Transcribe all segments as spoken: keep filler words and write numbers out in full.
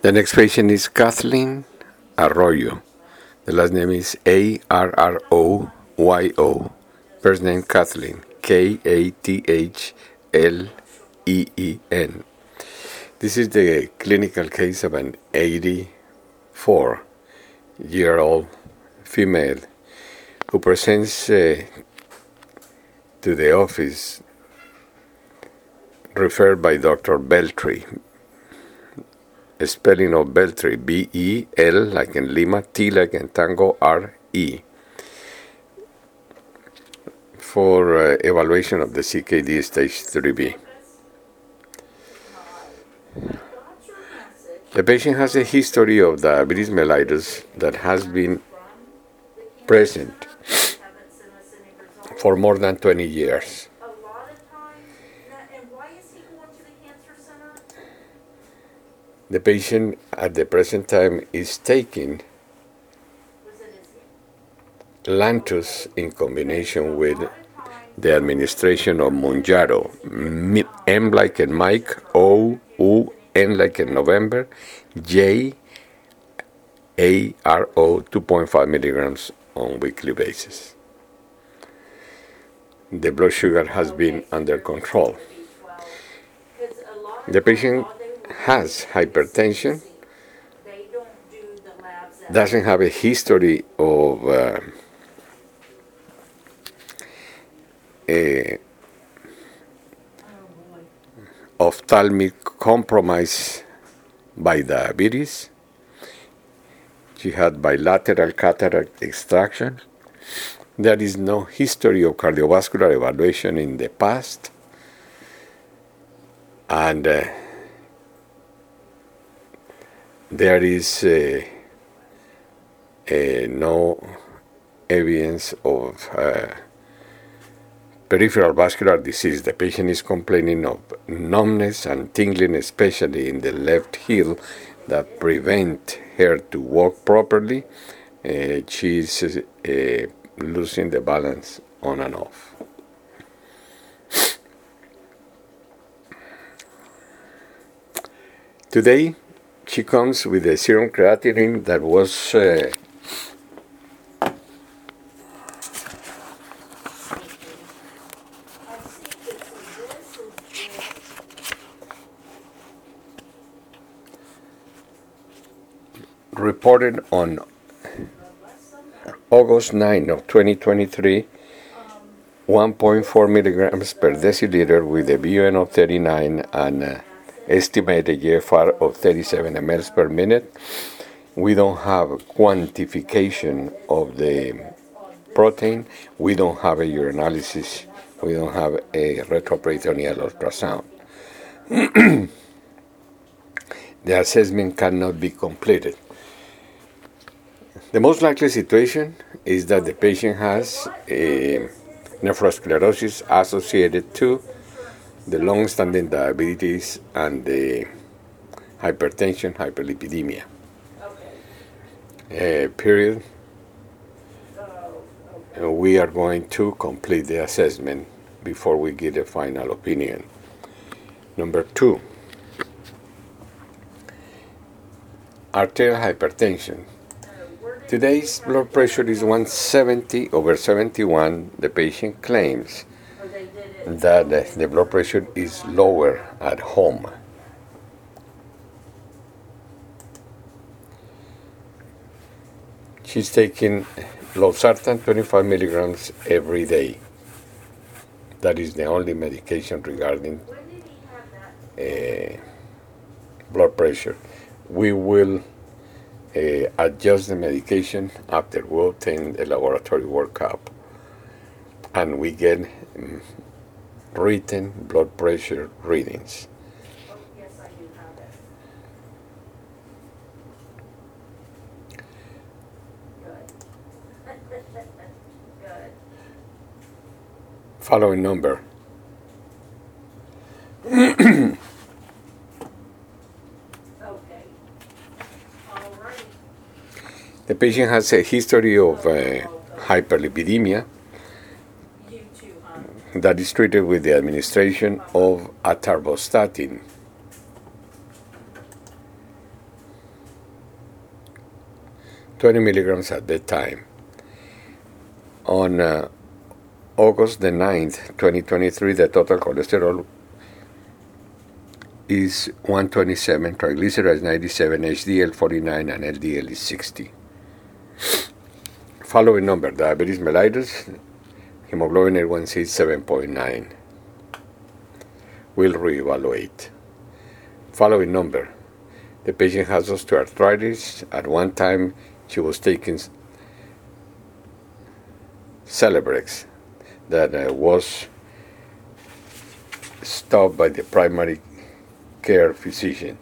The next patient is Kathleen Arroyo. The last name is A R R O Y O. First name Kathleen, K A T H L E E N. This is the clinical case of an eighty-four-year-old female who presents uh, to the office referred by Doctor Beltry. Spelling of Beltry, B E L like in Lima, T like in Tango, R E, for uh, evaluation of the C K D stage three B. The patient has a history of diabetes mellitus that has been present for more than twenty years. The patient at the present time is taking Lantus in combination with the administration of Mounjaro, M like in Mike, O, U, N like in November, J, A R O, two point five milligrams on weekly basis. The blood sugar has been under control. The patient has hypertension, doesn't have a history of uh, a ophthalmic compromise by diabetes. She had bilateral cataract extraction. There is no history of cardiovascular evaluation in the past. And uh, there is uh, uh, no evidence of uh, peripheral vascular disease. The patient is complaining of numbness and tingling, especially in the left heel, that prevent her to walk properly. Uh, she is uh, losing the balance on and off. Today, she comes with a serum creatinine that was uh, reported on August ninth of twenty twenty-three, one point four milligrams per deciliter with a B U N of thirty-nine and uh, estimated G F R of thirty-seven milliliters per minute. We don't have quantification of the protein. We don't have a urinalysis. We don't have a retroperitoneal ultrasound. The assessment cannot be completed. The most likely situation is that the patient has a nephrosclerosis associated to the long-standing diabetes and the hypertension, hyperlipidemia. Uh, period. Uh, we are going to complete the assessment before we give a final opinion. Number two, arterial hypertension. Today's blood pressure is one seventy over seventy-one. The patient claims that the blood pressure is lower at home. She's taking losartan twenty-five milligrams every day. That is the only medication regarding uh, blood pressure. We will uh, adjust the medication after we obtain a laboratory workup and we get um, written blood pressure readings. Oh, yes, I do have it. Good. Good. Following number. Okay. All right. The patient has a history of uh, hyperlipidemia You too, huh? that is treated with the administration of atorvastatin. twenty milligrams at that time. On uh, August the ninth, twenty twenty-three, the total cholesterol is one twenty-seven, triglycerides ninety-seven, H D L forty-nine, and L D L is sixty. Following number: diabetes mellitus, hemoglobin A one C is seven point nine. We'll reevaluate. Following number: the patient has osteoarthritis. At one time, she was taking Celebrex that uh, was stopped by the primary care physician.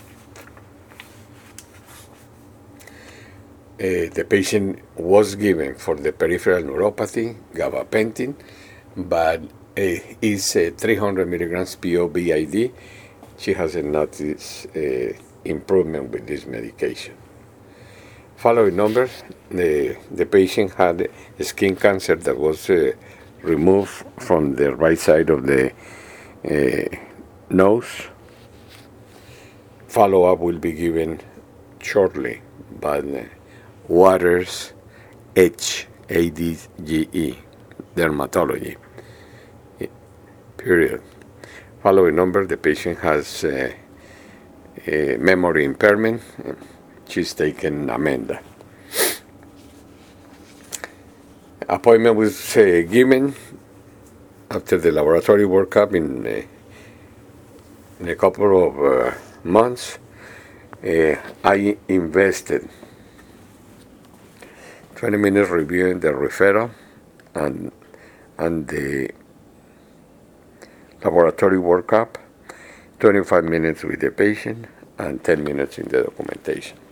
Uh, the patient was given for the peripheral neuropathy gabapentin, but uh, is uh, three hundred milligrams P O B I D. She hasn't noticed uh, improvement with this medication. Following numbers: the, the patient had a skin cancer that was uh, removed from the right side of the uh, nose. Follow-up will be given shortly, but uh, Waters H A D G E, dermatology, period. Following number: the patient has uh, a memory impairment. She's taken Amenda. Appointment was uh, given after the laboratory workup in, uh, in a couple of uh, months. Uh, I invested twenty minutes reviewing the referral and and the laboratory workup, twenty-five minutes with the patient, and ten minutes in the documentation.